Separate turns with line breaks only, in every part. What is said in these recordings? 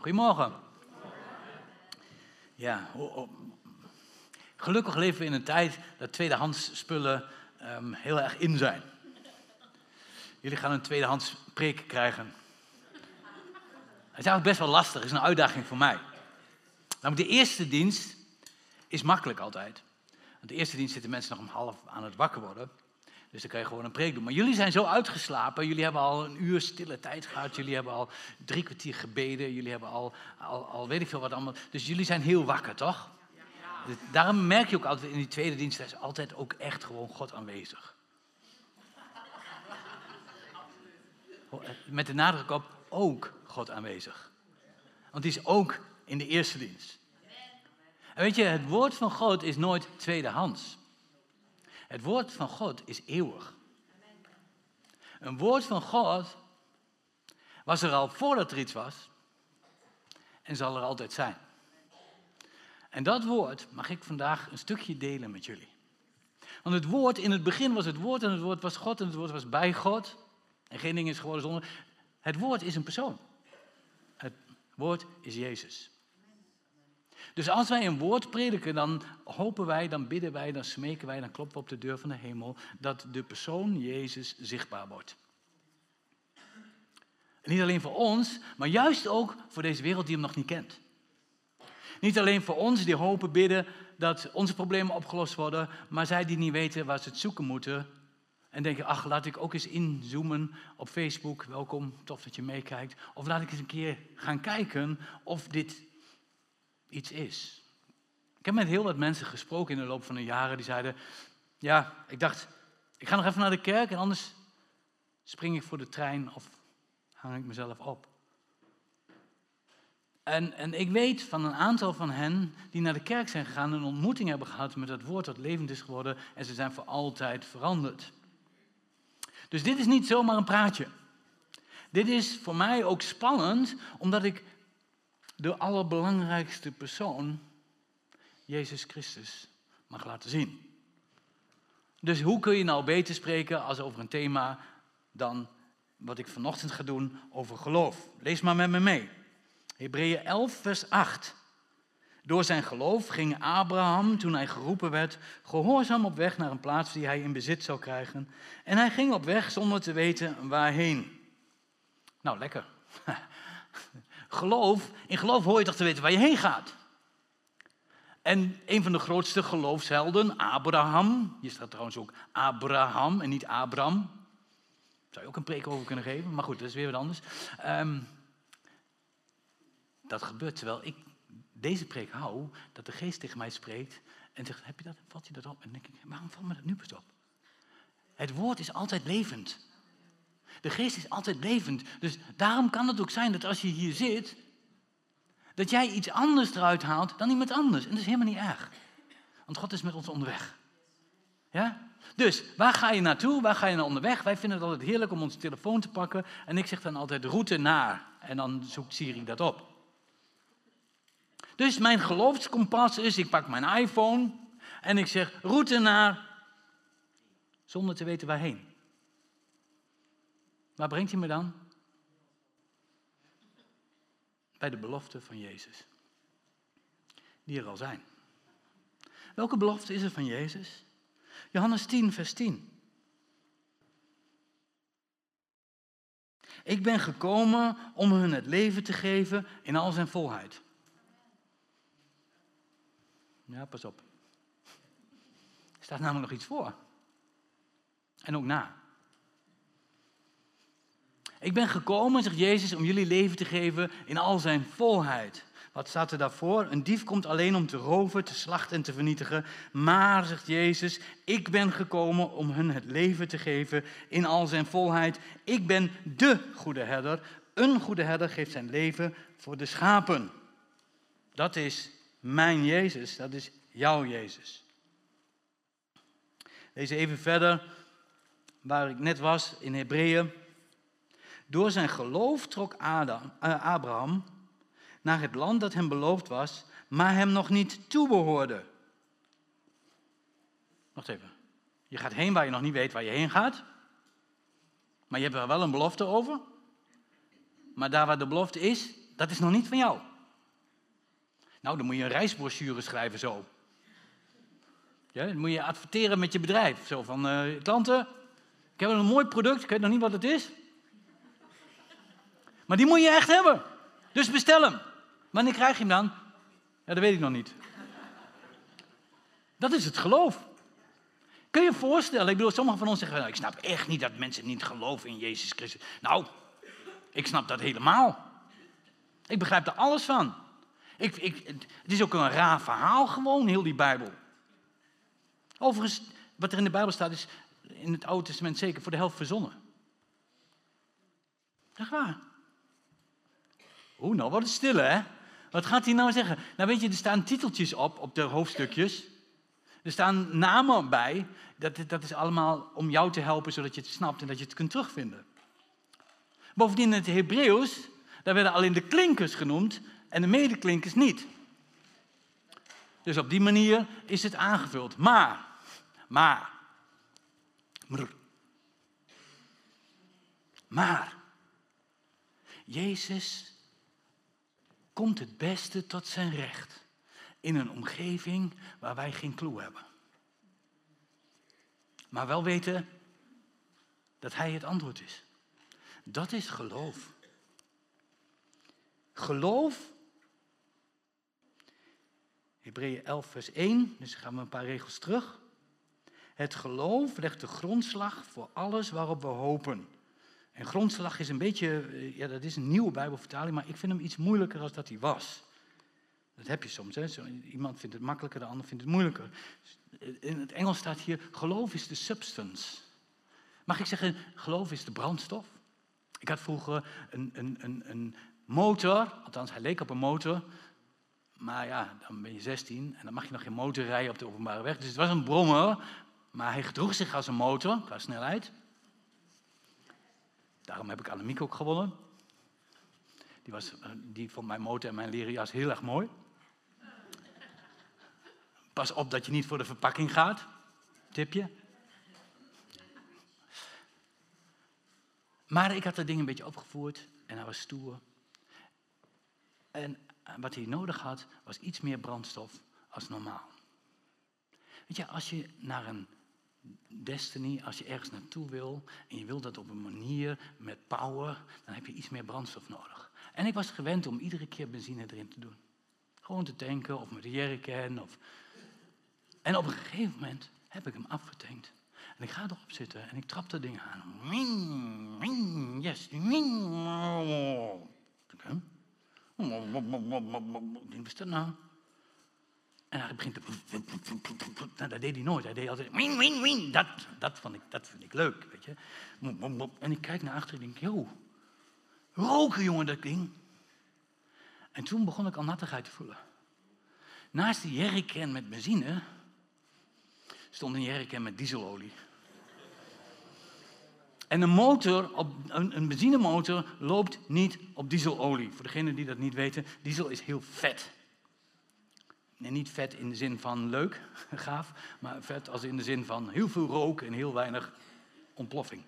Goedemorgen. Ja, gelukkig leven we in een tijd dat tweedehands spullen heel erg in zijn. Jullie gaan een tweedehands preek krijgen. Het is eigenlijk best wel lastig, het is een uitdaging voor mij. Namelijk de eerste dienst is makkelijk altijd. Want de eerste dienst zitten mensen nog om half aan het wakker worden. Dus dan kan je gewoon een preek doen. Maar jullie zijn zo uitgeslapen. Jullie hebben al een uur stille tijd gehad. Jullie hebben al 3 kwartier gebeden. Jullie hebben al weet ik veel wat allemaal. Dus jullie zijn heel wakker, toch? Ja. Daarom merk je ook altijd in die tweede dienst, daar is altijd ook echt gewoon God aanwezig. Met de nadruk op ook God aanwezig. Want die is ook in de eerste dienst. En weet je, het woord van God is nooit tweedehands. Het woord van God is eeuwig. Een woord van God was er al voordat er iets was en zal er altijd zijn. En dat woord mag ik vandaag een stukje delen met jullie. Want het woord, in het begin was het woord en het woord was God en het woord was bij God. En geen ding is geworden zonder. Het woord is een persoon. Het woord is Jezus. Dus als wij een woord prediken, dan hopen wij, dan bidden wij, dan smeken wij, dan kloppen we op de deur van de hemel, dat de persoon Jezus zichtbaar wordt. En niet alleen voor ons, maar juist ook voor deze wereld die hem nog niet kent. Niet alleen voor ons die hopen, bidden dat onze problemen opgelost worden, maar zij die niet weten waar ze het zoeken moeten en denken, ach, laat ik ook eens inzoomen op Facebook, welkom, tof dat je meekijkt. Of laat ik eens een keer gaan kijken of dit iets is. Ik heb met heel wat mensen gesproken in de loop van de jaren die zeiden, ja, ik dacht, ik ga nog even naar de kerk en anders spring ik voor de trein of hang ik mezelf op. En ik weet van een aantal van hen die naar de kerk zijn gegaan, een ontmoeting hebben gehad met het woord dat levend is geworden en ze zijn voor altijd veranderd. Dus dit is niet zomaar een praatje. Dit is voor mij ook spannend, omdat ik de allerbelangrijkste persoon, Jezus Christus, mag laten zien. Dus hoe kun je nou beter spreken als over een thema dan wat ik vanochtend ga doen over geloof? Lees maar met me mee. Hebreeën 11 vers 8. Door zijn geloof ging Abraham, toen hij geroepen werd, gehoorzaam op weg naar een plaats die hij in bezit zou krijgen. En hij ging op weg zonder te weten waarheen. Nou, lekker. In geloof hoor je toch te weten waar je heen gaat. En een van de grootste geloofshelden, Abraham, hier staat trouwens ook Abraham en niet Abram. Zou je ook een preek over kunnen geven, maar goed, dat is weer wat anders. Dat gebeurt terwijl ik deze preek hou, dat de geest tegen mij spreekt en zegt, heb je dat, valt je dat op? En dan denk ik, waarom valt me dat nu pas op? Het woord is altijd levend. De geest is altijd levend. Dus daarom kan het ook zijn dat als je hier zit, dat jij iets anders eruit haalt dan iemand anders. En dat is helemaal niet erg. Want God is met ons onderweg. Ja? Dus, waar ga je naartoe? Waar ga je naar onderweg? Wij vinden het altijd heerlijk om onze telefoon te pakken. En ik zeg dan altijd route naar. En dan zoekt Siri dat op. Dus mijn geloofskompas is, ik pak mijn iPhone en ik zeg route naar, zonder te weten waarheen. Waar brengt hij me dan? Bij de belofte van Jezus. Die er al zijn. Welke belofte is er van Jezus? Johannes 10, vers 10. Ik ben gekomen om hun het leven te geven in al zijn volheid. Ja, pas op. Er staat namelijk nog iets voor. En ook na. Ik ben gekomen, zegt Jezus, om jullie leven te geven in al zijn volheid. Wat staat er daarvoor? Een dief komt alleen om te roven, te slachten en te vernietigen. Maar, zegt Jezus, ik ben gekomen om hun het leven te geven in al zijn volheid. Ik ben de goede herder. Een goede herder geeft zijn leven voor de schapen. Dat is mijn Jezus, dat is jouw Jezus. Lees even verder, waar ik net was, in Hebreeën. Door zijn geloof trok Abraham naar het land dat hem beloofd was, maar hem nog niet toebehoorde. Wacht even. Je gaat heen waar je nog niet weet waar je heen gaat. Maar je hebt er wel een belofte over. Maar daar waar de belofte is, dat is nog niet van jou. Nou, dan moet je een reisbrochure schrijven zo. Ja, dan moet je adverteren met je bedrijf. Zo van, klanten, ik heb een mooi product, ik weet nog niet wat het is. Maar die moet je echt hebben. Dus bestel hem. Wanneer krijg je hem dan? Ja, dat weet ik nog niet. Dat is het geloof. Kun je je voorstellen, ik bedoel, sommigen van ons zeggen, nou, ik snap echt niet dat mensen niet geloven in Jezus Christus. Nou, ik snap dat helemaal. Ik begrijp er alles van. Het is ook een raar verhaal gewoon, heel die Bijbel. Overigens, wat er in de Bijbel staat, is in het Oude Testament zeker voor de helft verzonnen. Echt waar. Oeh, nou wordt het stil, hè? Wat gaat hij nou zeggen? Nou weet je, er staan titeltjes op de hoofdstukjes. Er staan namen bij. Dat is allemaal om jou te helpen, zodat je het snapt en dat je het kunt terugvinden. Bovendien in het Hebreeuws, daar werden alleen de klinkers genoemd en de medeklinkers niet. Dus op die manier is het aangevuld. Maar, Jezus komt het beste tot zijn recht in een omgeving waar wij geen clue hebben. Maar wel weten dat hij het antwoord is. Dat is geloof. Geloof, Hebreeën 11 vers 1, dus gaan we een paar regels terug. Het geloof legt de grondslag voor alles waarop we hopen. En grondslag is een beetje, ja, dat is een nieuwe Bijbelvertaling, maar ik vind hem iets moeilijker dan dat hij was. Dat heb je soms, hè? Iemand vindt het makkelijker, de ander vindt het moeilijker. In het Engels staat hier, geloof is de substance. Mag ik zeggen, geloof is de brandstof? Ik had vroeger een motor, althans hij leek op een motor. Maar ja, dan ben je 16 en dan mag je nog geen motor rijden op de openbare weg. Dus het was een brommer, maar hij gedroeg zich als een motor, qua snelheid. Daarom heb ik Annemiek ook gewonnen. Die vond mijn motor en mijn leren jas heel erg mooi. Pas op dat je niet voor de verpakking gaat. Tipje. Maar ik had dat ding een beetje opgevoerd en hij was stoer. En wat hij nodig had, was iets meer brandstof als normaal. Weet je, als je naar een destiny, als je ergens naartoe wil en je wil dat op een manier met power, dan heb je iets meer brandstof nodig. En ik was gewend om iedere keer benzine erin te doen. Gewoon te tanken of met de jerrycan. En op een gegeven moment heb ik hem afgetankt. En ik ga erop zitten en ik trap dat ding aan. Yes. Wat is dat nou? En hij begint te... Nou, dat deed hij nooit. Hij deed altijd... Dat vind ik leuk, weet je. En ik kijk naar achteren en denk, joh, roken jongen dat ding. En toen begon ik al nattigheid te voelen. Naast die jerrycan met benzine stond een jerrycan met dieselolie. En een benzinemotor loopt niet op dieselolie. Voor degenen die dat niet weten, diesel is heel vet. En niet vet in de zin van leuk, gaaf, maar vet als in de zin van heel veel rook en heel weinig ontploffing.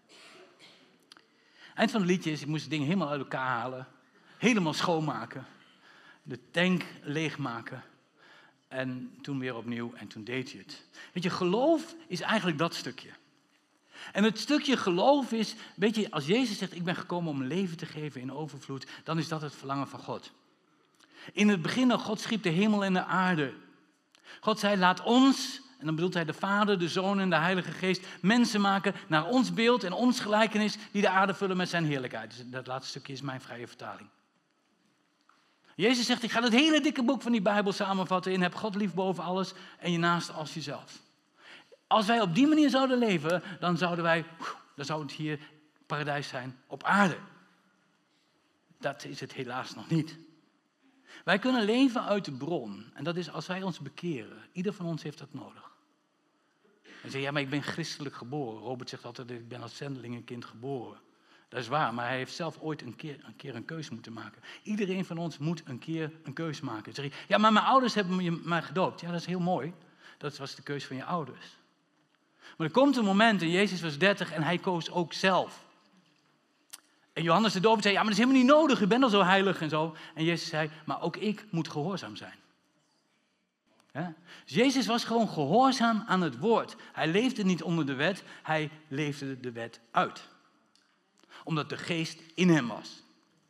Eind van het liedje is, ik moest het ding helemaal uit elkaar halen, helemaal schoonmaken, de tank leegmaken en toen weer opnieuw en toen deed hij het. Weet je, geloof is eigenlijk dat stukje. En het stukje geloof is, weet je, als Jezus zegt, ik ben gekomen om leven te geven in overvloed, dan is dat het verlangen van God. In het begin, God schiep de hemel en de aarde. God zei, laat ons, en dan bedoelt hij de Vader, de Zoon en de Heilige Geest, mensen maken naar ons beeld en ons gelijkenis, die de aarde vullen met zijn heerlijkheid. Dus dat laatste stukje is mijn vrije vertaling. Jezus zegt, ik ga het hele dikke boek van die Bijbel samenvatten in, heb God lief boven alles en je naaste als jezelf. Als wij op die manier zouden leven, dan zou het hier paradijs zijn op aarde. Dat is het helaas nog niet. Wij kunnen leven uit de bron. En dat is als wij ons bekeren. Ieder van ons heeft dat nodig. En zeg ja, maar ik ben christelijk geboren. Robert zegt altijd, ik ben als zendelingenkind geboren. Dat is waar, maar hij heeft zelf ooit een keer een keus moeten maken. Iedereen van ons moet een keer een keus maken. Dan zeg je, ja, maar mijn ouders hebben mij gedoopt. Ja, dat is heel mooi. Dat was de keus van je ouders. Maar er komt een moment, en Jezus was 30 en hij koos ook zelf. En Johannes de Doper zei, ja, maar dat is helemaal niet nodig. U bent al zo heilig en zo. En Jezus zei, maar ook ik moet gehoorzaam zijn. Ja? Dus Jezus was gewoon gehoorzaam aan het woord. Hij leefde niet onder de wet, hij leefde de wet uit. Omdat de geest in hem was.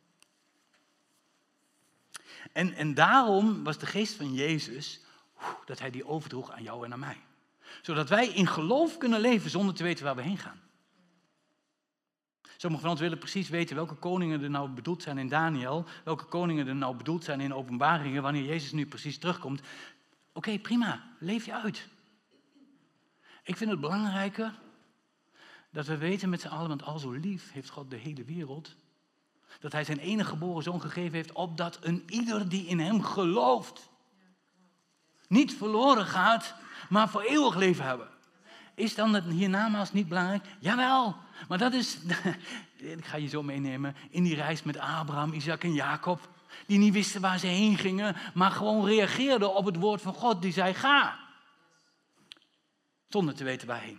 En daarom was de geest van Jezus, dat hij die overdroeg aan jou en aan mij. Zodat wij in geloof kunnen leven zonder te weten waar we heen gaan. Sommigen van ons willen precies weten welke koningen er nou bedoeld zijn in Daniel. Welke koningen er nou bedoeld zijn in Openbaringen, wanneer Jezus nu precies terugkomt. Oké, prima, leef je uit. Ik vind het belangrijker dat we weten met z'n allen, want al zo lief heeft God de hele wereld, dat hij zijn enige geboren zoon gegeven heeft, opdat een ieder die in hem gelooft, niet verloren gaat, maar voor eeuwig leven hebben. Is dan het hiernamaals niet belangrijk? Jawel, maar dat is, ik ga je zo meenemen, in die reis met Abraham, Isaac en Jacob, die niet wisten waar ze heen gingen, maar gewoon reageerden op het woord van God, die zei, ga. Zonder te weten waarheen.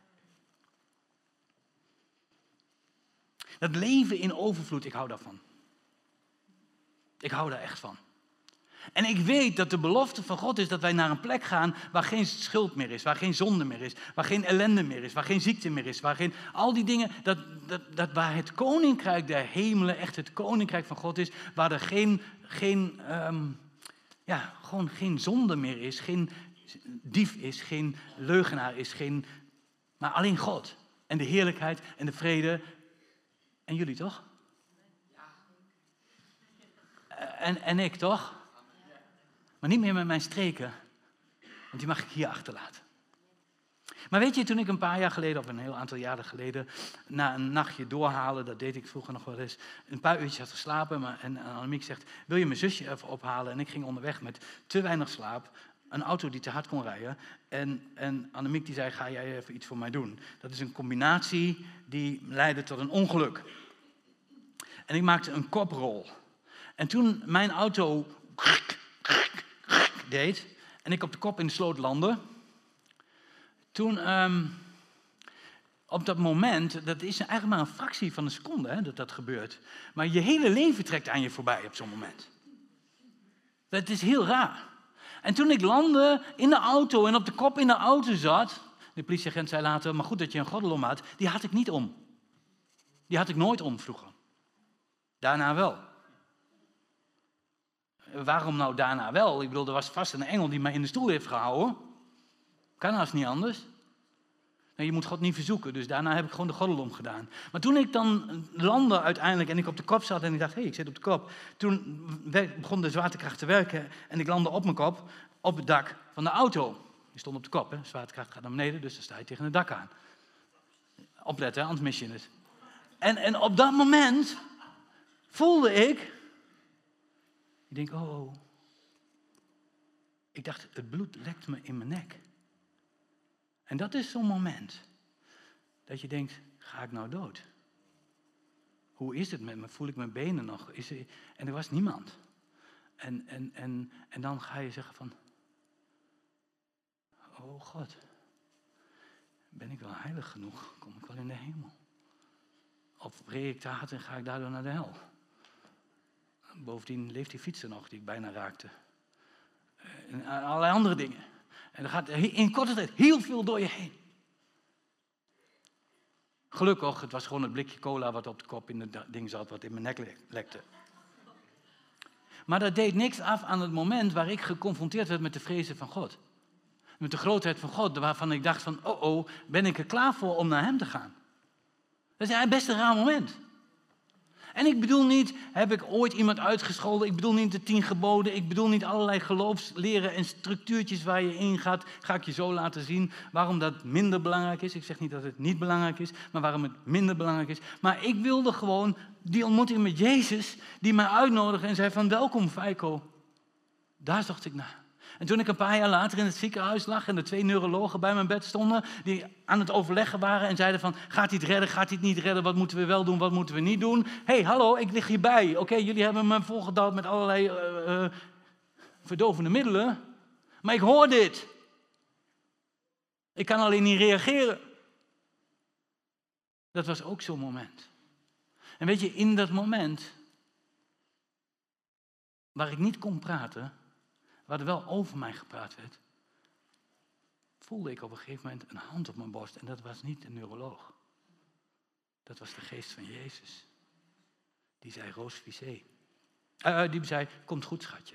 Dat leven in overvloed, ik hou daarvan. Ik hou daar echt van. En ik weet dat de belofte van God is dat wij naar een plek gaan waar geen schuld meer is, waar geen zonde meer is, waar geen ellende meer is, waar geen ziekte meer is, waar geen, al die dingen, waar het koninkrijk der hemelen echt het koninkrijk van God is, waar er gewoon geen zonde meer is, geen dief is, geen leugenaar is, maar alleen God en de heerlijkheid en de vrede. En jullie toch? En ik toch? Maar niet meer met mijn streken, want die mag ik hier achterlaten. Maar weet je, toen ik een paar jaar geleden, of een heel aantal jaren geleden, na een nachtje doorhalen, dat deed ik vroeger nog wel eens, een paar uurtjes had geslapen, en Annemiek zegt, wil je mijn zusje even ophalen? En ik ging onderweg met te weinig slaap, een auto die te hard kon rijden, en Annemiek die zei, ga jij even iets voor mij doen? Dat is een combinatie die leidde tot een ongeluk. En ik maakte een koprol. En toen mijn auto deed en ik op de kop in de sloot landde, toen op dat moment, dat is eigenlijk maar een fractie van een seconde dat gebeurt, maar je hele leven trekt aan je voorbij op zo'n moment. Dat is heel raar. En toen ik landde in de auto en op de kop in de auto zat, de politieagent zei later, maar goed dat je een gordel om had, die had ik niet om. Die had ik nooit om vroeger. Daarna wel. Waarom nou daarna wel? Ik bedoel, er was vast een engel die mij in de stoel heeft gehouden. Kan haast niet anders. Nou, je moet God niet verzoeken, dus daarna heb ik gewoon de gordel omgedaan. Maar toen ik dan landde uiteindelijk en ik op de kop zat en ik dacht, hé, ik zit op de kop. Toen begon de zwaartekracht te werken en ik landde op mijn kop op het dak van de auto. Je stond op de kop, hè? Zwaartekracht gaat naar beneden, dus dan sta je tegen het dak aan. Opletten, anders mis je het. En op dat moment voelde ik denk, oh. Ik dacht, het bloed lekt me in mijn nek. En dat is zo'n moment dat je denkt, ga ik nou dood? Hoe is het met me? Voel ik mijn benen nog? En er was niemand. En dan ga je zeggen van, oh God, ben ik wel heilig genoeg? Kom ik wel in de hemel? Of preek ik te hard en ga ik daardoor naar de hel? Bovendien leeft die fietser nog die ik bijna raakte. En allerlei andere dingen. En er gaat in korte tijd heel veel door je heen. Gelukkig, het was gewoon het blikje cola wat op de kop in het ding zat, wat in mijn nek lekte. Maar dat deed niks af aan het moment waar ik geconfronteerd werd met de vrezen van God. Met de grootheid van God, waarvan ik dacht van, ben ik er klaar voor om naar hem te gaan? Dat is eigenlijk best een raar moment. En ik bedoel niet, heb ik ooit iemand uitgescholden? Ik bedoel niet de 10 geboden. Ik bedoel niet allerlei geloofsleren en structuurtjes waar je in gaat. Ga ik je zo laten zien waarom dat minder belangrijk is. Ik zeg niet dat het niet belangrijk is, maar waarom het minder belangrijk is. Maar ik wilde gewoon die ontmoeting met Jezus, die mij uitnodigde en zei van, welkom Feiko. Daar zocht ik naar. En toen ik een paar jaar later in het ziekenhuis lag en de 2 neurologen bij mijn bed stonden, die aan het overleggen waren en zeiden van, gaat hij het redden, gaat hij het niet redden, wat moeten we wel doen, wat moeten we niet doen? Hé, hallo, ik lig hierbij. Oké, jullie hebben me volgedouwd met allerlei verdovende middelen, maar ik hoor dit. Ik kan alleen niet reageren. Dat was ook zo'n moment. En weet je, in dat moment waar ik niet kon praten, waar er wel over mij gepraat werd, voelde ik op een gegeven moment een hand op mijn borst. En dat was niet een neuroloog. Dat was de geest van Jezus. Die zei, Roos Vissé. Die zei, komt goed schatje.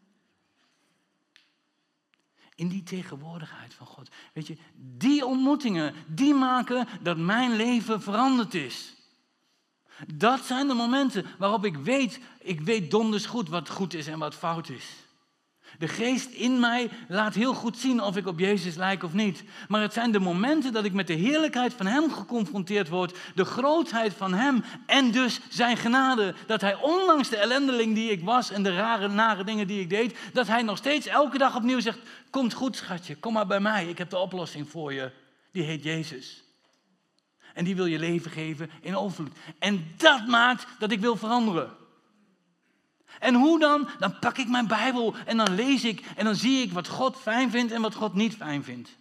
In die tegenwoordigheid van God. Weet je, die ontmoetingen, die maken dat mijn leven veranderd is. Dat zijn de momenten waarop ik weet donders goed wat goed is en wat fout is. De geest in mij laat heel goed zien of ik op Jezus lijk of niet. Maar het zijn de momenten dat ik met de heerlijkheid van Hem geconfronteerd word. De grootheid van Hem en dus zijn genade. Dat Hij ondanks de ellendeling die ik was en de rare, nare dingen die ik deed. Dat Hij nog steeds elke dag opnieuw zegt, komt goed schatje, kom maar bij mij. Ik heb de oplossing voor je. Die heet Jezus. En die wil je leven geven in overvloed. En dat maakt dat ik wil veranderen. En hoe dan? Dan pak ik mijn Bijbel en dan lees ik en dan zie ik wat God fijn vindt en wat God niet fijn vindt.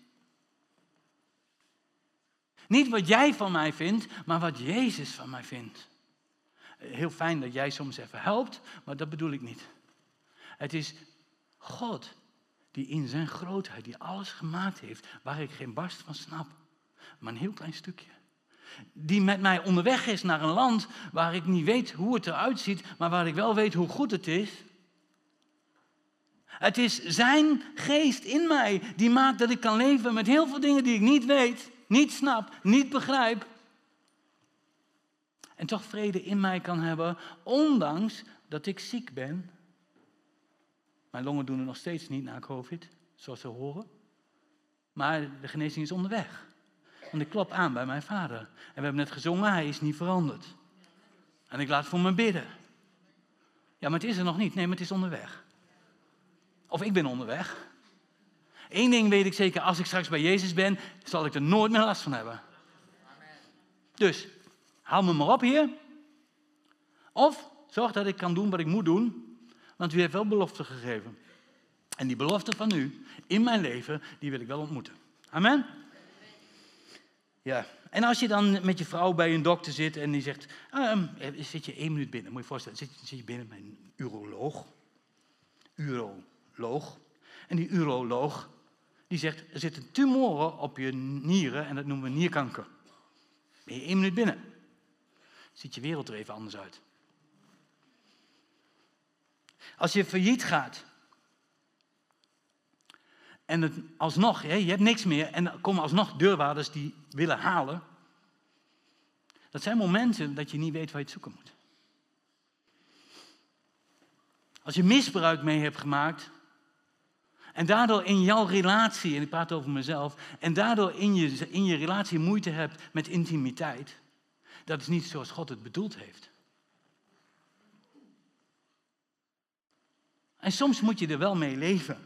Niet wat jij van mij vindt, maar wat Jezus van mij vindt. Heel fijn dat jij soms even helpt, maar dat bedoel ik niet. Het is God die in zijn grootheid, die alles gemaakt heeft, waar ik geen barst van snap, maar een heel klein stukje. Die met mij onderweg is naar een land waar ik niet weet hoe het eruit ziet, maar waar ik wel weet hoe goed het is. Het is zijn geest in mij die maakt dat ik kan leven met heel veel dingen die ik niet weet, niet snap, niet begrijp. En toch vrede in mij kan hebben, ondanks dat ik ziek ben. Mijn longen doen het nog steeds niet na COVID, zoals ze horen. Maar de genezing is onderweg. Want ik klop aan bij mijn vader. En we hebben net gezongen, hij is niet veranderd. En ik laat voor me bidden. Ja, maar het is er nog niet. Nee, maar het is onderweg. Of ik ben onderweg. Eén ding weet ik zeker, als ik straks bij Jezus ben, zal ik er nooit meer last van hebben. Dus, haal me maar op, Heer. Of zorg dat ik kan doen wat ik moet doen. Want u heeft wel beloften gegeven. En die belofte van u, in mijn leven, die wil ik wel ontmoeten. Amen. Ja, en als je dan met je vrouw bij een dokter zit en die zegt, zit je 1 minuut binnen, moet je je voorstellen, zit je binnen bij een uroloog. En die uroloog, die zegt, er zitten tumoren op je nieren en dat noemen we nierkanker. Ben je 1 minuut binnen, ziet je wereld er even anders uit. Als je failliet gaat en het alsnog, je hebt niks meer en er komen alsnog deurwaarders die willen halen. Dat zijn momenten dat je niet weet waar je het zoeken moet. Als je misbruik mee hebt gemaakt en daardoor in jouw relatie, en ik praat over mezelf, en daardoor in je relatie moeite hebt met intimiteit, dat is niet zoals God het bedoeld heeft. En soms moet je er wel mee leven.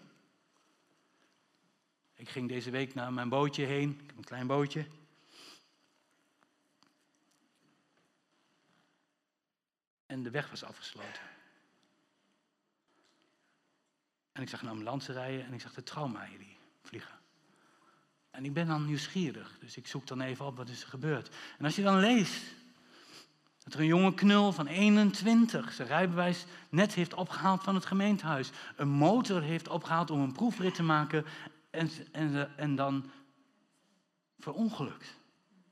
Ik ging deze week naar mijn bootje heen. Ik heb een klein bootje. En de weg was afgesloten. En ik zag een ambulance rijden en ik zag de traumahelie vliegen. En ik ben dan nieuwsgierig, dus ik zoek dan even op wat is er gebeurd. En als je dan leest dat er een jonge knul van 21 zijn rijbewijs net heeft opgehaald van het gemeentehuis. Een motor heeft opgehaald om een proefrit te maken en dan verongelukt.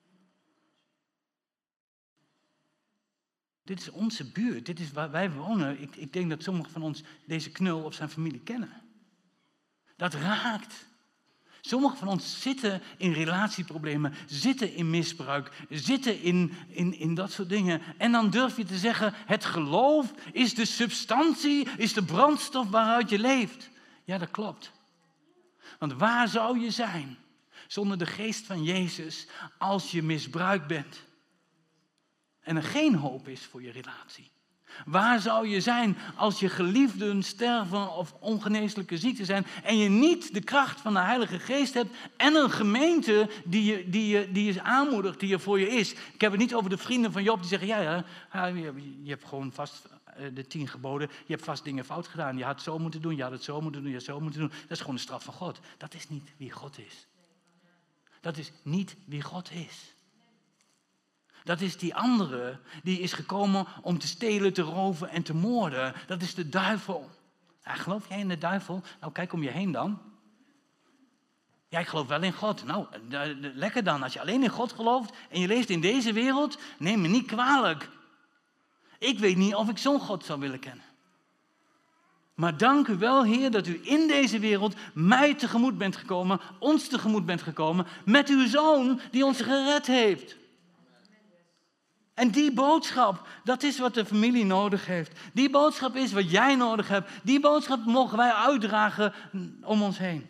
Dit is onze buurt, dit is waar wij wonen. Ik denk dat sommigen van ons deze knul of zijn familie kennen. Dat raakt. Sommigen van ons zitten in relatieproblemen, zitten in misbruik, zitten in dat soort dingen. En dan durf je te zeggen, het geloof is de substantie, is de brandstof waaruit je leeft. Ja, dat klopt. Want waar zou je zijn zonder de geest van Jezus als je misbruikt bent? En er geen hoop is voor je relatie. Waar zou je zijn als je geliefden sterven of ongeneeslijke ziekten zijn en je niet de kracht van de Heilige Geest hebt en een gemeente die je aanmoedigt, die er voor je is. Ik heb het niet over de vrienden van Job die zeggen, ja, je hebt gewoon vast de 10 geboden, je hebt vast dingen fout gedaan, je had het zo moeten doen, je had het zo moeten doen, je had het zo moeten doen. Dat is gewoon de straf van God. Dat is niet wie God is. Dat is niet wie God is. Dat is die andere, die is gekomen om te stelen, te roven en te moorden. Dat is de duivel. Ja, geloof jij in de duivel? Nou, kijk om je heen dan. Ja, ik geloof wel in God. Nou, lekker dan. Als je alleen in God gelooft en je leeft in deze wereld, neem me niet kwalijk. Ik weet niet of ik zo'n God zou willen kennen. Maar dank u wel, Heer, dat u in deze wereld mij tegemoet bent gekomen, ons tegemoet bent gekomen, met uw Zoon die ons gered heeft. En die boodschap, dat is wat de familie nodig heeft. Die boodschap is wat jij nodig hebt. Die boodschap mogen wij uitdragen om ons heen.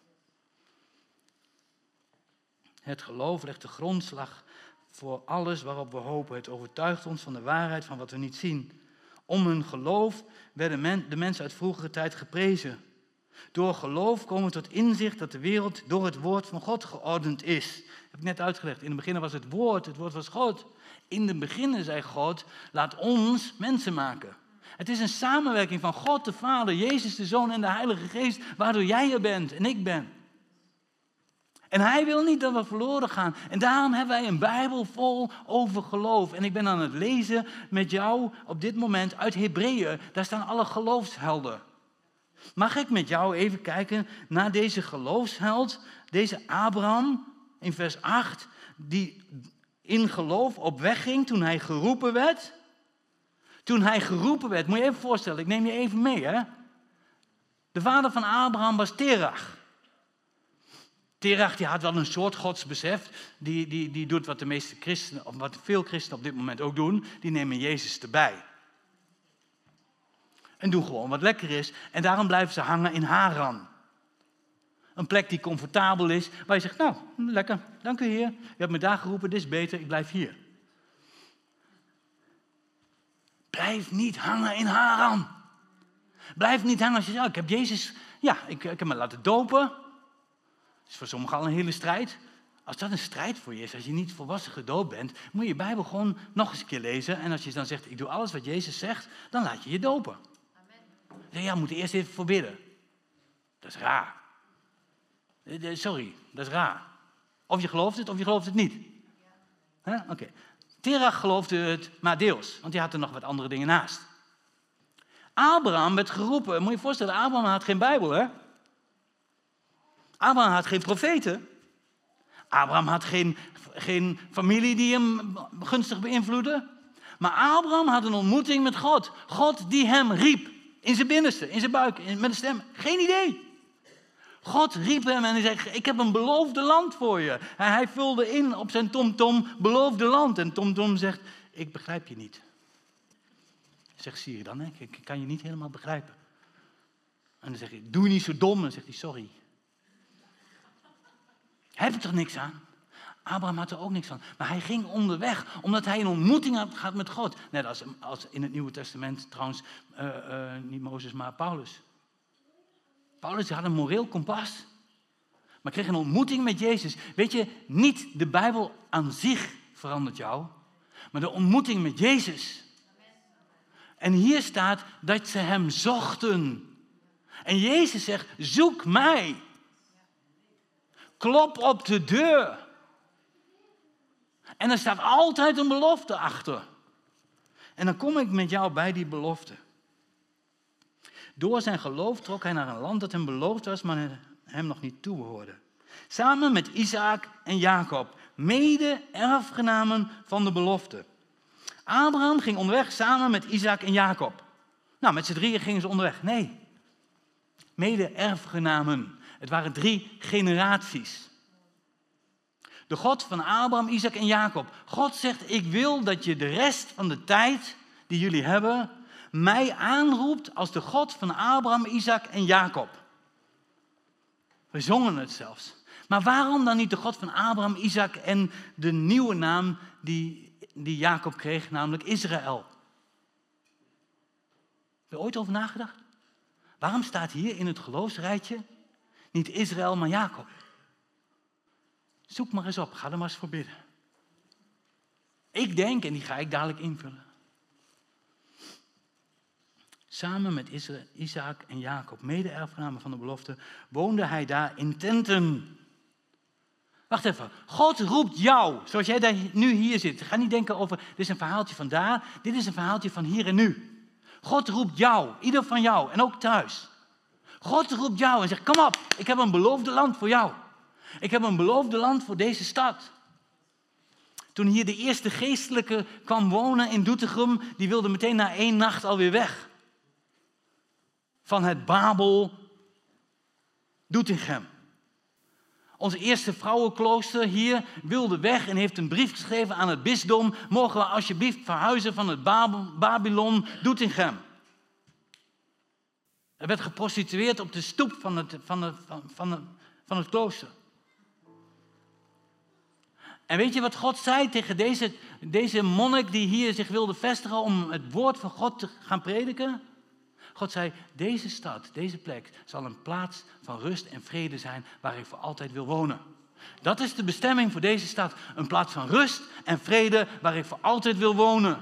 Het geloof legt de grondslag voor alles waarop we hopen. Het overtuigt ons van de waarheid van wat we niet zien. Om hun geloof werden de mensen uit vroegere tijd geprezen. Door geloof komen we tot inzicht dat de wereld door het woord van God geordend is. Dat heb ik net uitgelegd. In het begin was het woord was God. In het begin zei God, laat ons mensen maken. Het is een samenwerking van God de Vader, Jezus de Zoon en de Heilige Geest, waardoor jij er bent en ik ben. En hij wil niet dat we verloren gaan. En daarom hebben wij een Bijbel vol over geloof. En ik ben aan het lezen met jou op dit moment uit Hebreeën. Daar staan alle geloofshelden. Mag ik met jou even kijken naar deze geloofsheld, deze Abraham in vers 8, die in geloof op weg ging toen hij geroepen werd. Toen hij geroepen werd, moet je even voorstellen, ik neem je even mee. Hè? De vader van Abraham was Terach. Terach die had wel een soort godsbesef. Die doet wat de meeste christenen, of wat veel christenen op dit moment ook doen. Die nemen Jezus erbij. En doen gewoon wat lekker is. En daarom blijven ze hangen in Haran. Een plek die comfortabel is. Waar je zegt, nou, lekker, dank u Heer. U hebt me daar geroepen, dit is beter, ik blijf hier. Blijf niet hangen in Haran. Blijf niet hangen als je zegt, ik heb Jezus, ik heb me laten dopen. Dat is voor sommigen al een hele strijd. Als dat een strijd voor je is, als je niet volwassen gedoopt bent, moet je je Bijbel gewoon nog eens een keer lezen. En als je dan zegt, ik doe alles wat Jezus zegt, dan laat je je dopen. Amen. Dan zeg je, we moeten eerst even voor bidden. Dat is raar. Sorry, dat is raar. Of je gelooft het, of je gelooft het niet. Ja. Oké. Terach geloofde het maar deels, want die had er nog wat andere dingen naast. Abraham werd geroepen. Moet je je voorstellen, Abraham had geen Bijbel, hè? Abraham had geen profeten. Abraham had geen familie die hem gunstig beïnvloedde. Maar Abraham had een ontmoeting met God. God die hem riep. In zijn binnenste, in zijn buik, met een stem. Geen idee. God riep hem en hij zei, ik heb een beloofde land voor je. En hij vulde in op zijn tomtom, beloofde land. En tomtom zegt, ik begrijp je niet. Zegt Siri dan, hè? Ik kan je niet helemaal begrijpen. En dan zeg ik, doe niet zo dom. En dan zegt hij, sorry. Heb je toch niks aan? Abraham had er ook niks van. Maar hij ging onderweg, omdat hij een ontmoeting had gehad met God. Net als in het Nieuwe Testament trouwens, niet Mozes, maar Paulus. Paulus had een moreel kompas. Maar kreeg een ontmoeting met Jezus. Weet je, niet de Bijbel aan zich verandert jou, maar de ontmoeting met Jezus. En hier staat dat ze hem zochten. En Jezus zegt, zoek mij. Klop op de deur. En er staat altijd een belofte achter. En dan kom ik met jou bij die belofte. Door zijn geloof trok hij naar een land dat hem beloofd was, maar hem nog niet toebehoorde. Samen met Isaac en Jacob, mede erfgenamen van de belofte. Abraham ging onderweg samen met Isaac en Jacob. Nou, met z'n drieën gingen ze onderweg. Nee, mede erfgenamen. Het waren 3 generaties. De God van Abraham, Isaac en Jacob. God zegt, ik wil dat je de rest van de tijd die jullie hebben, mij aanroept als de God van Abraham, Isaac en Jacob. We zongen het zelfs. Maar waarom dan niet de God van Abraham, Isaac en de nieuwe naam die Jacob kreeg, namelijk Israël? Heb je ooit over nagedacht? Waarom staat hier in het geloofsrijtje niet Israël, maar Jacob? Zoek maar eens op, ga er maar eens voor bidden. Ik denk, en die ga ik dadelijk invullen. Samen met Isaac en Jacob, mede-erfgenamen van de belofte, woonde hij daar in tenten. Wacht even. God roept jou, zoals jij daar nu hier zit. Ga niet denken over, dit is een verhaaltje van daar. Dit is een verhaaltje van hier en nu. God roept jou, ieder van jou en ook thuis. God roept jou en zegt, kom op, ik heb een beloofde land voor jou. Ik heb een beloofde land voor deze stad. Toen hier de eerste geestelijke kwam wonen in Doetinchem, die wilde meteen na 1 nacht alweer weg. Van het Babel Doetinchem. Ons eerste vrouwenklooster hier wilde weg en heeft een brief geschreven aan het bisdom. Mogen we alsjeblieft verhuizen van het Babylon Doetinchem. Er werd geprostitueerd op de stoep van het klooster. En weet je wat God zei tegen deze monnik die hier zich wilde vestigen om het woord van God te gaan prediken? God zei, deze stad, deze plek zal een plaats van rust en vrede zijn waar ik voor altijd wil wonen. Dat is de bestemming voor deze stad. Een plaats van rust en vrede waar ik voor altijd wil wonen.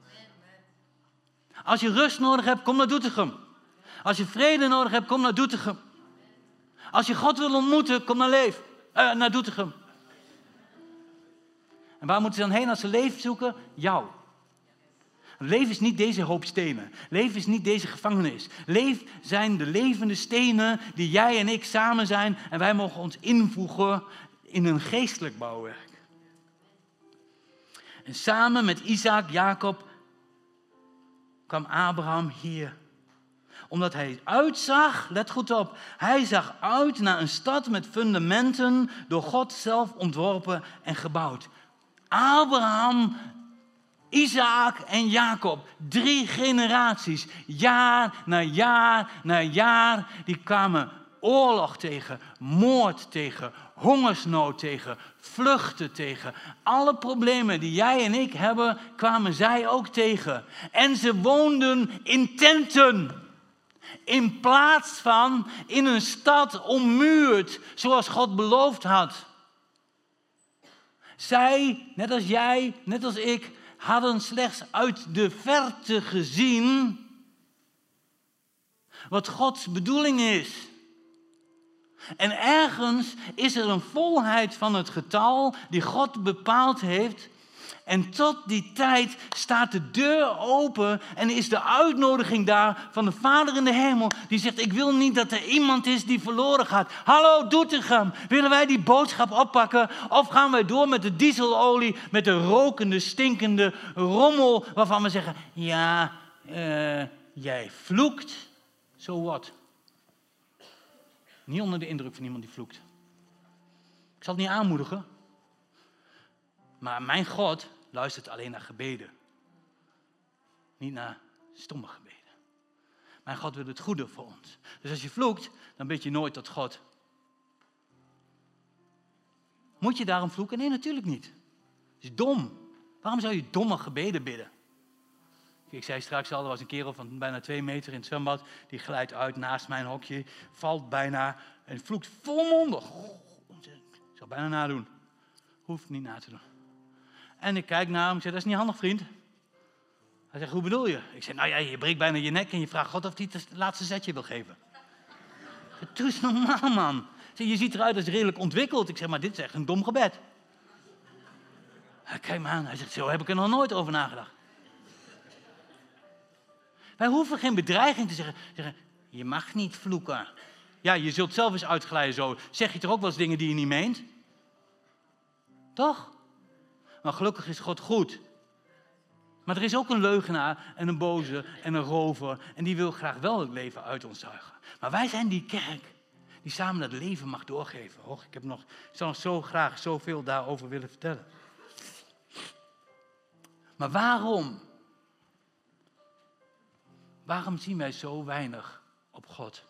Als je rust nodig hebt, kom naar Doetinchem. Als je vrede nodig hebt, kom naar Doetinchem. Als je God wil ontmoeten, kom naar Doetinchem. En waar moeten ze dan heen als ze leven zoeken? Jou. Leven is niet deze hoop stenen. Leven is niet deze gevangenis. Leven zijn de levende stenen die jij en ik samen zijn. En wij mogen ons invoegen in een geestelijk bouwwerk. En samen met Isaac, Jacob, kwam Abraham hier. Omdat hij uitzag, let goed op, hij zag uit naar een stad met fundamenten door God zelf ontworpen en gebouwd. Abraham, Isaac en Jacob, 3 generaties, jaar na jaar na jaar, die kwamen oorlog tegen, moord tegen, hongersnood tegen, vluchten tegen. Alle problemen die jij en ik hebben, kwamen zij ook tegen. En ze woonden in tenten. In plaats van in een stad ommuurd, zoals God beloofd had. Zij, net als jij, net als ik, hadden slechts uit de verte gezien wat Gods bedoeling is. En ergens is er een volheid van het getal die God bepaald heeft. En tot die tijd staat de deur open en is de uitnodiging daar van de Vader in de hemel. Die zegt, ik wil niet dat er iemand is die verloren gaat. Hallo Doetinchem, willen wij die boodschap oppakken? Of gaan wij door met de dieselolie, met de rokende, stinkende rommel waarvan we zeggen, ja, jij vloekt, so what? Niet onder de indruk van iemand die vloekt. Ik zal het niet aanmoedigen. Maar mijn God luistert alleen naar gebeden. Niet naar stomme gebeden. Mijn God wil het goede voor ons. Dus als je vloekt, dan bid je nooit tot God. Moet je daarom vloeken? Nee, natuurlijk niet. Het is dom. Waarom zou je domme gebeden bidden? Ik zei straks al, er was een kerel van bijna 2 meter in het zwembad. Die glijdt uit naast mijn hokje. Valt bijna en vloekt volmondig. Ik zal bijna nadoen. Hoeft niet na te doen. En ik kijk naar hem en zeg, dat is niet handig, vriend. Hij zegt, hoe bedoel je? Ik zeg, nou ja, je breekt bijna je nek en je vraagt God of hij het laatste zetje wil geven. Doe eens normaal, man. Zeg, je ziet eruit als redelijk ontwikkeld. Ik zeg, maar dit is echt een dom gebed. Hij kijkt me aan. Hij zegt, zo heb ik er nog nooit over nagedacht. Wij hoeven geen bedreiging te zeggen, je mag niet vloeken. Ja, je zult zelf eens uitglijden zo. Zeg je toch ook wel eens dingen die je niet meent? Toch? Maar gelukkig is God goed. Maar er is ook een leugenaar en een boze en een rover. En die wil graag wel het leven uit ons zuigen. Maar wij zijn die kerk die samen dat leven mag doorgeven. Och, ik zou nog zo graag zoveel daarover willen vertellen. Maar waarom? Waarom zien wij zo weinig op God?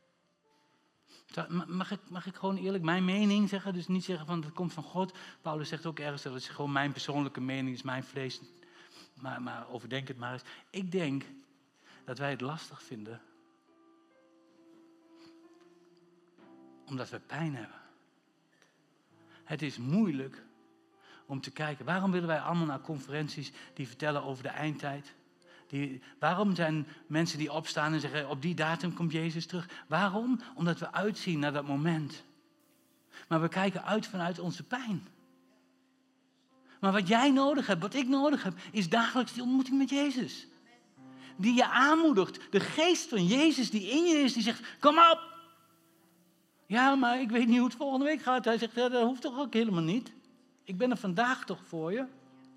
Mag ik gewoon eerlijk mijn mening zeggen? Dus niet zeggen van het komt van God. Paulus zegt ook ergens dat het gewoon mijn persoonlijke mening is, mijn vlees. Maar overdenk het maar eens. Ik denk dat wij het lastig vinden. Omdat we pijn hebben. Het is moeilijk om te kijken. Waarom willen wij allemaal naar conferenties die vertellen over de eindtijd? Waarom zijn mensen die opstaan en zeggen, op die datum komt Jezus terug? Waarom? Omdat we uitzien naar dat moment. Maar we kijken uit vanuit onze pijn. Maar wat jij nodig hebt, wat ik nodig heb, is dagelijks die ontmoeting met Jezus. Die je aanmoedigt. De geest van Jezus die in je is, die zegt, kom op. Ja, maar ik weet niet hoe het volgende week gaat. Hij zegt, ja, dat hoeft toch ook helemaal niet. Ik ben er vandaag toch voor je.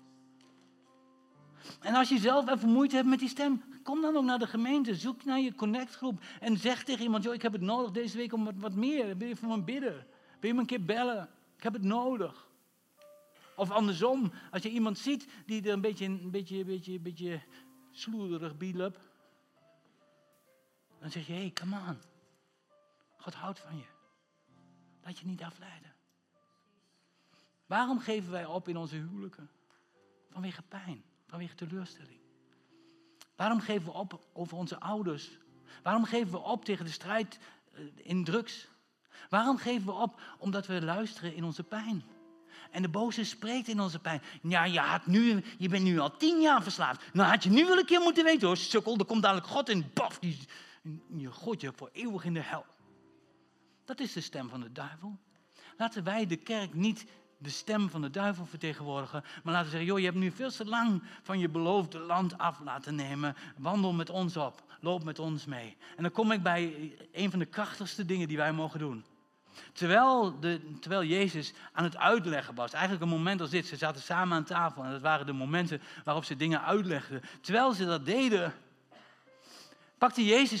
En als je zelf even moeite hebt met die stem, kom dan ook naar de gemeente. Zoek naar je connectgroep. En zeg tegen iemand, joh, ik heb het nodig deze week om wat meer. Wil je voor me bidden? Wil je me een keer bellen? Ik heb het nodig. Of andersom, als je iemand ziet die er een beetje sloederig bielop, dan zeg je, hey, come on. God houdt van je. Laat je niet afleiden. Waarom geven wij op in onze huwelijken? Vanwege pijn, vanwege teleurstelling. Waarom geven we op over onze ouders? Waarom geven we op tegen de strijd in drugs? Waarom geven we op? Omdat we luisteren in onze pijn. En de boze spreekt in onze pijn. Ja, je bent nu al 10 jaar verslaafd. Nou had je nu wel een keer moeten weten hoor, sukkel. Er komt dadelijk God in, baf, je gooit je voor eeuwig in de hel. Dat is de stem van de duivel. Laten wij de kerk niet de stem van de duivel vertegenwoordigen. Maar laten we zeggen, joh, je hebt nu veel te lang van je beloofde land af laten nemen. Wandel met ons op. Loop met ons mee. En dan kom ik bij een van de krachtigste dingen die wij mogen doen. Terwijl Jezus aan het uitleggen was. Eigenlijk een moment als dit. Ze zaten samen aan tafel. En dat waren de momenten waarop ze dingen uitlegden. Terwijl ze dat deden, pakte Jezus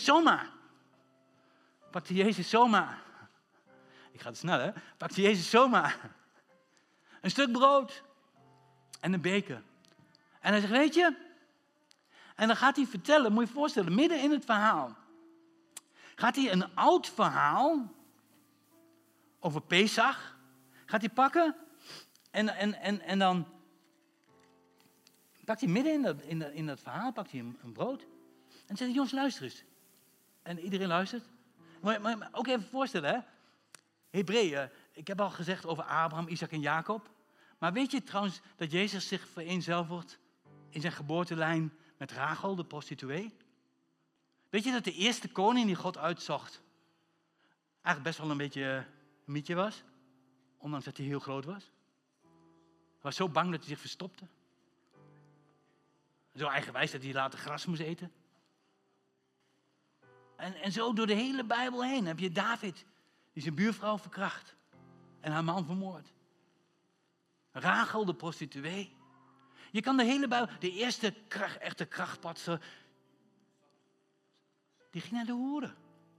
zomaar. Ik ga het snel, hè? Pakte Jezus zomaar een stuk brood en een beker. En hij zegt, weet je? En dan gaat hij vertellen, moet je je voorstellen, midden in het verhaal. Gaat hij een oud verhaal over Pesach, gaat hij pakken en dan pakt hij midden in dat verhaal, pakt hij een brood. En zegt hij, jongens, luister eens. En iedereen luistert. Maar ook even voorstellen, hè. Hebreeën, ik heb al gezegd over Abraham, Isaac en Jacob. Maar weet je trouwens dat Jezus zich vereenzelvigt in zijn geboortelijn met Rachel, de prostituee? Weet je dat de eerste koning die God uitzocht eigenlijk best wel een beetje een mietje was? Ondanks dat hij heel groot was. Hij was zo bang dat hij zich verstopte. Zo eigenwijs dat hij later gras moest eten. En zo door de hele Bijbel heen heb je David, die zijn buurvrouw verkracht en haar man vermoord. Rachel, de prostituee. Je kan de hele Bijbel, de eerste echte krachtpatser, die ging naar de hoeren.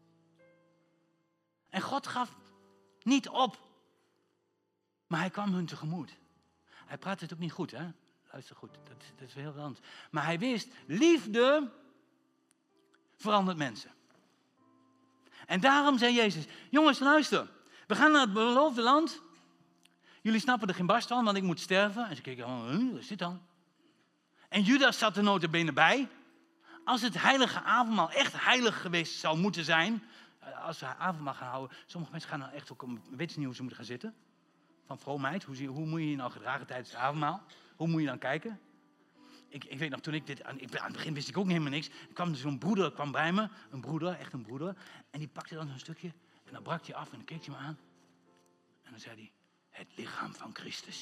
En God gaf niet op, maar hij kwam hun tegemoet. Hij praatte het ook niet goed, hè? Luister goed, dat is heel anders. Maar hij wist, liefde verandert mensen. En daarom zei Jezus, jongens luister, we gaan naar het beloofde land. Jullie snappen er geen barst van, want ik moet sterven. En ze keken, wat is dit dan? En Judas zat er nota bene bij. Als het heilige avondmaal echt heilig geweest zou moeten zijn. Als we avondmaal gaan houden. Sommige mensen gaan dan echt ook, weten niet hoe ze moeten gaan zitten. Van vroomheid, hoe moet je je nou gedragen tijdens het avondmaal? Hoe moet je dan kijken? Ik weet nog, toen ik aan het begin wist ik ook helemaal niks. Er kwam zo'n broeder bij me. Echt een broeder. En die pakte dan zo'n stukje. En dan brak hij af en dan keek hij me aan. En dan zei hij, het lichaam van Christus.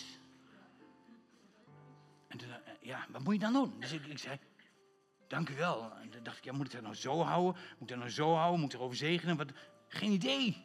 En toen, wat moet je dan doen? Dus ik zei, dank u wel. En toen dacht ik, moet ik dat nou zo houden? Moet ik dat nou zo houden? Moet ik erover zegenen? Geen idee.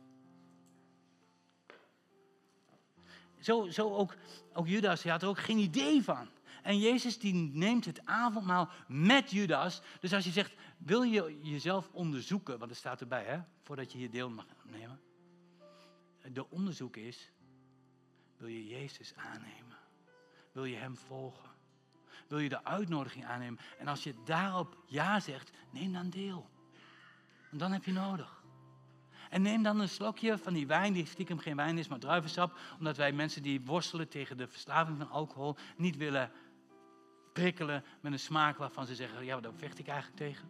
Zo ook Judas, hij had er ook geen idee van. En Jezus die neemt het avondmaal met Judas. Dus als je zegt, wil je jezelf onderzoeken, want er staat erbij, hè, voordat je hier deel mag nemen. De onderzoek is, wil je Jezus aannemen? Wil je hem volgen? Wil je de uitnodiging aannemen? En als je daarop ja zegt, neem dan deel. Want dan heb je nodig. En neem dan een slokje van die wijn, die stiekem geen wijn is, maar druivensap. Omdat wij mensen die worstelen tegen de verslaving van alcohol niet willen prikkelen met een smaak waarvan ze zeggen, ja, daar vecht ik eigenlijk tegen.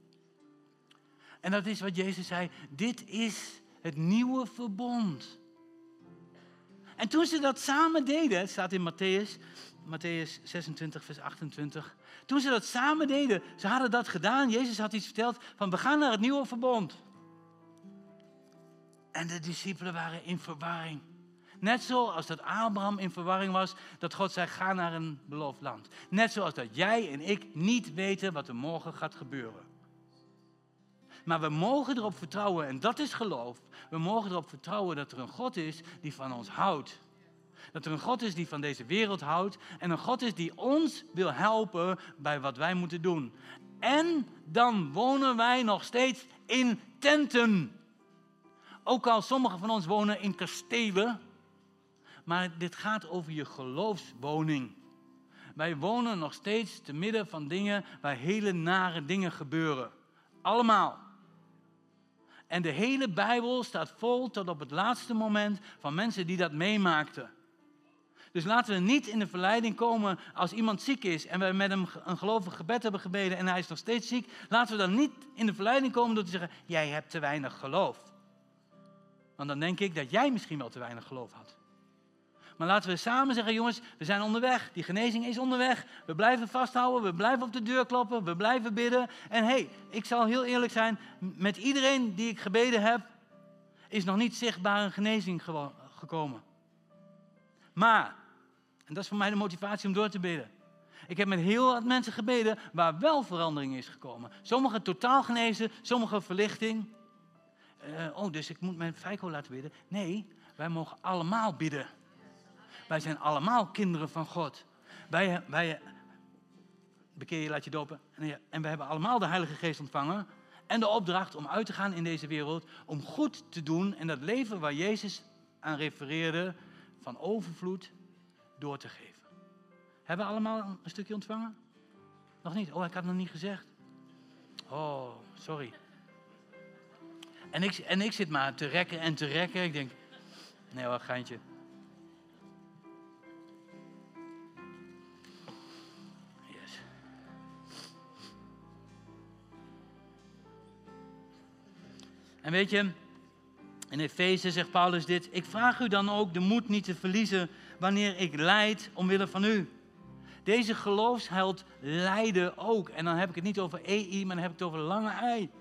En dat is wat Jezus zei, dit is het nieuwe verbond. En toen ze dat samen deden, het staat in Matthäus 26, vers 28. Toen ze dat samen deden, ze hadden dat gedaan. Jezus had iets verteld van, we gaan naar het nieuwe verbond. En de discipelen waren in verwarring. Net zoals dat Abraham in verwarring was, dat God zei, ga naar een beloofd land. Net zoals dat jij en ik niet weten wat er morgen gaat gebeuren. Maar we mogen erop vertrouwen, en dat is geloof. We mogen erop vertrouwen dat er een God is die van ons houdt. Dat er een God is die van deze wereld houdt. En een God is die ons wil helpen bij wat wij moeten doen. En dan wonen wij nog steeds in tenten. Ook al sommigen van ons wonen in kastelen. Maar dit gaat over je geloofswoning. Wij wonen nog steeds te midden van dingen waar hele nare dingen gebeuren. Allemaal. En de hele Bijbel staat vol tot op het laatste moment van mensen die dat meemaakten. Dus laten we niet in de verleiding komen als iemand ziek is en we met hem een gelovig gebed hebben gebeden en hij is nog steeds ziek. Laten we dan niet in de verleiding komen door te zeggen, jij hebt te weinig geloof. Want dan denk ik dat jij misschien wel te weinig geloof had. Maar laten we samen zeggen, jongens, we zijn onderweg. Die genezing is onderweg. We blijven vasthouden, we blijven op de deur kloppen, we blijven bidden. En ik zal heel eerlijk zijn, met iedereen die ik gebeden heb, is nog niet zichtbaar een genezing gekomen. Maar, en dat is voor mij de motivatie om door te bidden. Ik heb met heel wat mensen gebeden waar wel verandering is gekomen. Sommigen totaal genezen, sommigen verlichting. Dus ik moet mijn Feiko laten bidden. Nee, wij mogen allemaal bidden. Wij zijn allemaal kinderen van God. Wij bekeer je, laat je dopen. En we hebben allemaal de Heilige Geest ontvangen. En de opdracht om uit te gaan in deze wereld. Om goed te doen en dat leven waar Jezus aan refereerde. Van overvloed door te geven. Hebben we allemaal een stukje ontvangen? Nog niet? Oh, ik had het nog niet gezegd. Oh, sorry. En ik zit maar te rekken en te rekken. Ik denk, nee hoor, geintje. Yes. En weet je, in Efeze zegt Paulus dit. Ik vraag u dan ook de moed niet te verliezen wanneer ik lijd omwille van u. Deze geloofsheld lijden ook. En dan heb ik het niet over EI, maar dan heb ik het over lange ei.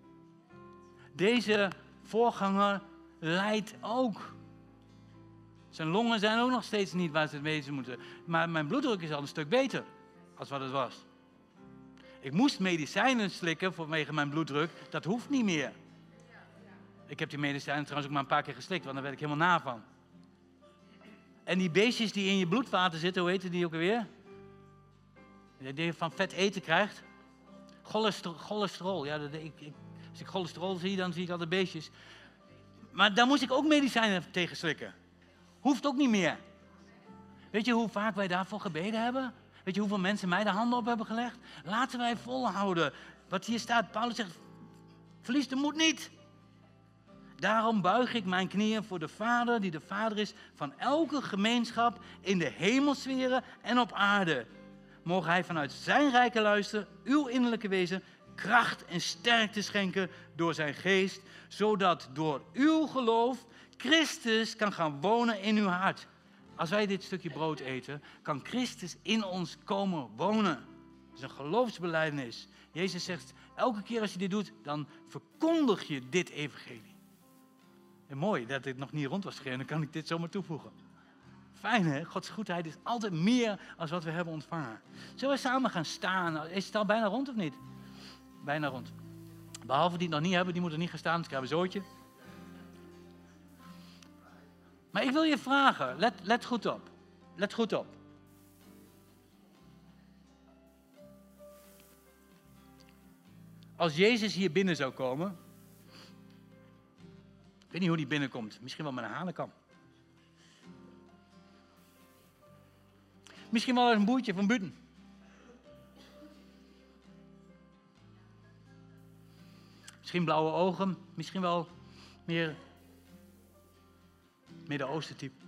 Deze voorganger lijdt ook. Zijn longen zijn ook nog steeds niet waar ze het wezen moeten. Maar mijn bloeddruk is al een stuk beter als wat het was. Ik moest medicijnen slikken vanwege mijn bloeddruk. Dat hoeft niet meer. Ik heb die medicijnen trouwens ook maar een paar keer geslikt, want daar werd ik helemaal na van. En die beestjes die in je bloedvaten zitten, hoe heette die ook alweer? Die je van vet eten krijgt. Cholesterol. Ja, als ik cholesterol zie, dan zie ik altijd beestjes. Maar daar moest ik ook medicijnen tegen slikken. Hoeft ook niet meer. Weet je hoe vaak wij daarvoor gebeden hebben? Weet je hoeveel mensen mij de handen op hebben gelegd? Laten wij volhouden. Wat hier staat, Paulus zegt, verlies de moed niet. Daarom buig ik mijn knieën voor de Vader, die de Vader is van elke gemeenschap in de hemelsferen en op aarde. Mogen hij vanuit zijn rijke luister uw innerlijke wezen kracht en sterkte schenken door zijn geest, zodat door uw geloof Christus kan gaan wonen in uw hart. Als wij dit stukje brood eten, kan Christus in ons komen wonen. Dat is een geloofsbelijdenis. Jezus zegt, elke keer als je dit doet, dan verkondig je dit evangelie. En mooi dat dit nog niet rond was gegeven, dan kan ik dit zomaar toevoegen. Fijn hè, Gods goedheid is altijd meer dan wat we hebben ontvangen. Zullen we samen gaan staan? Is het al bijna rond of niet? Bijna rond. Behalve die het nog niet hebben, die moeten niet gaan staan, dus krijgen we een zootje. Maar ik wil je vragen, let goed op. Let goed op. Als Jezus hier binnen zou komen, ik weet niet hoe die binnenkomt, misschien wel met een hanenkam. Misschien wel een boertje van buiten. Misschien blauwe ogen, misschien wel meer Midden-Oosten type.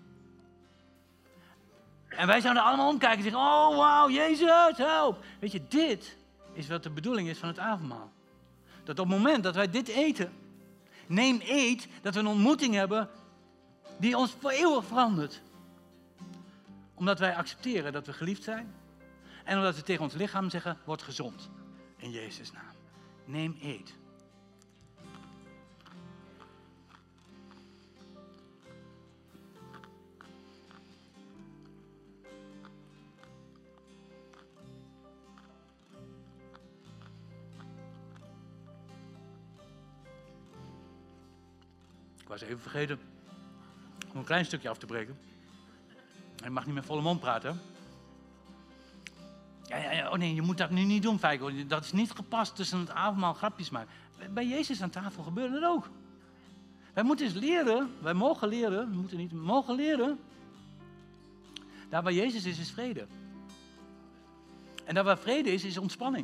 En wij zouden allemaal omkijken en zeggen, oh wauw, Jezus, help. Weet je, dit is wat de bedoeling is van het avondmaal. Dat op het moment dat wij dit eten, neem eet, dat we een ontmoeting hebben die ons voor eeuwig verandert. Omdat wij accepteren dat we geliefd zijn. En omdat we tegen ons lichaam zeggen, word gezond. In Jezus' naam. Neem eet. Ik was even vergeten om een klein stukje af te breken. Je mag niet met volle mond praten. Ja, oh nee, je moet dat nu niet doen, Feiko. Dat is niet gepast tussen het avondmaal grapjes maken. Bij Jezus aan tafel gebeurde dat ook. Wij moeten eens leren, wij mogen leren, we moeten niet, we mogen leren. Daar waar Jezus is vrede. En daar waar vrede is ontspanning.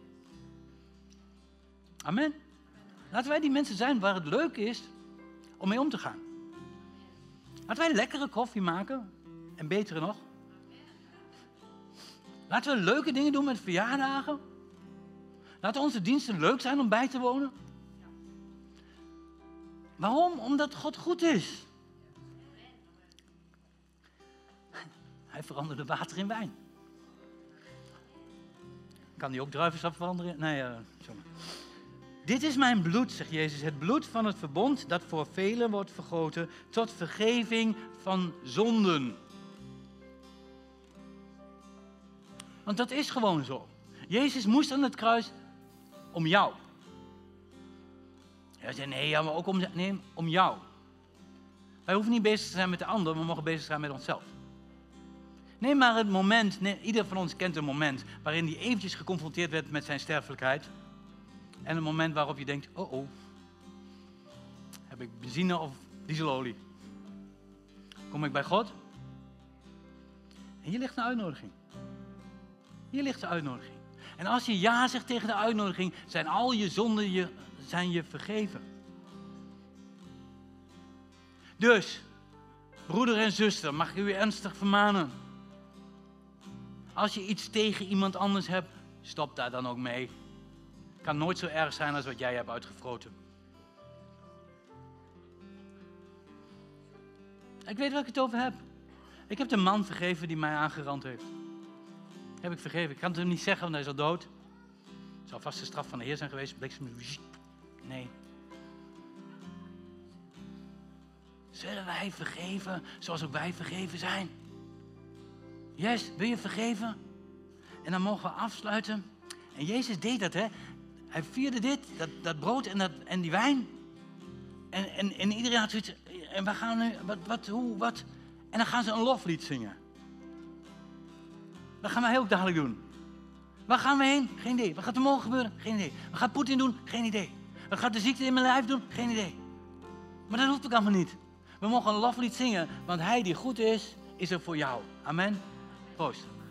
Amen. Laten wij die mensen zijn waar het leuk is om mee om te gaan. Laten wij lekkere koffie maken. En betere nog. Laten we leuke dingen doen met verjaardagen. Laten onze diensten leuk zijn om bij te wonen. Waarom? Omdat God goed is. Hij veranderde water in wijn. Kan hij ook druivensap veranderen? Nee, sorry. Dit is mijn bloed, zegt Jezus, het bloed van het verbond dat voor velen wordt vergoten tot vergeving van zonden. Want dat is gewoon zo. Jezus moest aan het kruis om jou. Hij zei, nee, ja, maar ook om jou. Wij hoeven niet bezig te zijn met de ander, we mogen bezig zijn met onszelf. Neem maar het moment, ieder van ons kent een moment waarin hij eventjes geconfronteerd werd met zijn sterfelijkheid. En een moment waarop je denkt, oh, heb ik benzine of dieselolie? Kom ik bij God? En hier ligt een uitnodiging. Hier ligt de uitnodiging. En als je ja zegt tegen de uitnodiging, zijn al je zonden je vergeven. Dus, broeder en zuster, mag ik u ernstig vermanen. Als je iets tegen iemand anders hebt, stop daar dan ook mee. Het kan nooit zo erg zijn als wat jij hebt uitgefroten. Ik weet waar ik het over heb. Ik heb de man vergeven die mij aangerand heeft. Heb ik vergeven. Ik kan het hem niet zeggen, want hij is al dood. Het zou vast de straf van de Heer zijn geweest. Nee. Zullen wij vergeven zoals ook wij vergeven zijn? Yes, wil je vergeven? En dan mogen we afsluiten. En Jezus deed dat, hè. Hij vierde dit, dat brood en die wijn. En iedereen had zoiets. En we gaan nu, wat? En dan gaan ze een loflied zingen. Dat gaan wij ook dadelijk doen. Waar gaan we heen? Geen idee. Wat gaat er morgen gebeuren? Geen idee. Wat gaat Poetin doen? Geen idee. Wat gaat de ziekte in mijn lijf doen? Geen idee. Maar dat hoeft ook allemaal niet. We mogen een loflied zingen, want hij die goed is er voor jou. Amen. Proost.